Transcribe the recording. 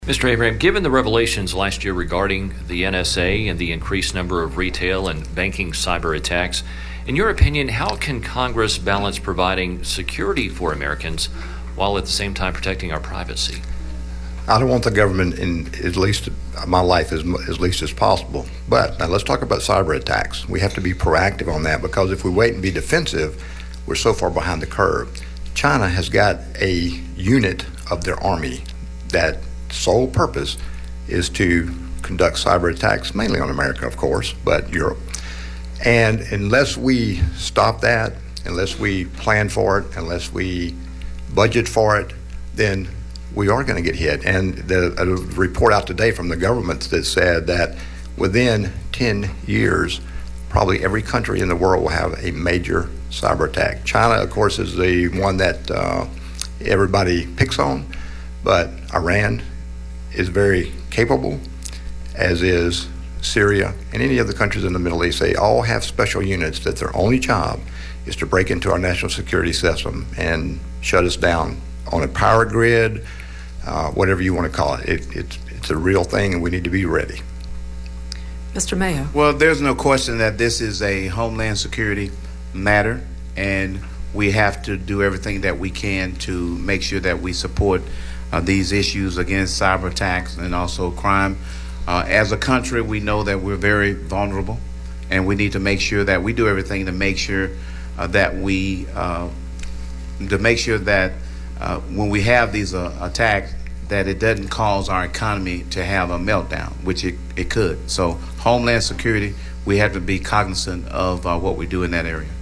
Mr. Abraham, given the revelations last year regarding the NSA and the increased number of retail and banking cyber attacks, in your opinion, how can Congress balance providing security for Americans while at the same time protecting our privacy? I don't want the government in at least my life as least as possible. But now let's talk about cyber attacks. We have to be proactive on that, because if we wait and be defensive, we're so far behind the curve. China has got a unit of their army that sole purpose is to conduct cyber attacks, mainly on America, of course, but Europe. And unless we stop that, unless we plan for it, unless we budget for it, then we are going to get hit. And a report out today from the government that said that within 10 years, probably every country in the world will have a major cyber attack. China, of course, is the one that everybody picks on, but Iran is very capable, as is Syria and any of the countries in the Middle East. They all have special units that their only job is to break into our national security system and shut us down on a power grid, whatever you want to call it. It's a real thing, and we need to be ready. Mr. Mayo. Well, there's no question that this is a homeland security matter, and we have to do everything that we can to make sure that we support these issues against cyber attacks and also crime. As a country, we know that we're very vulnerable, and we need to make sure that we do everything to make sure that when we have these attacks, that it doesn't cause our economy to have a meltdown, which it could. So Homeland Security, we have to be cognizant of what we do in that area.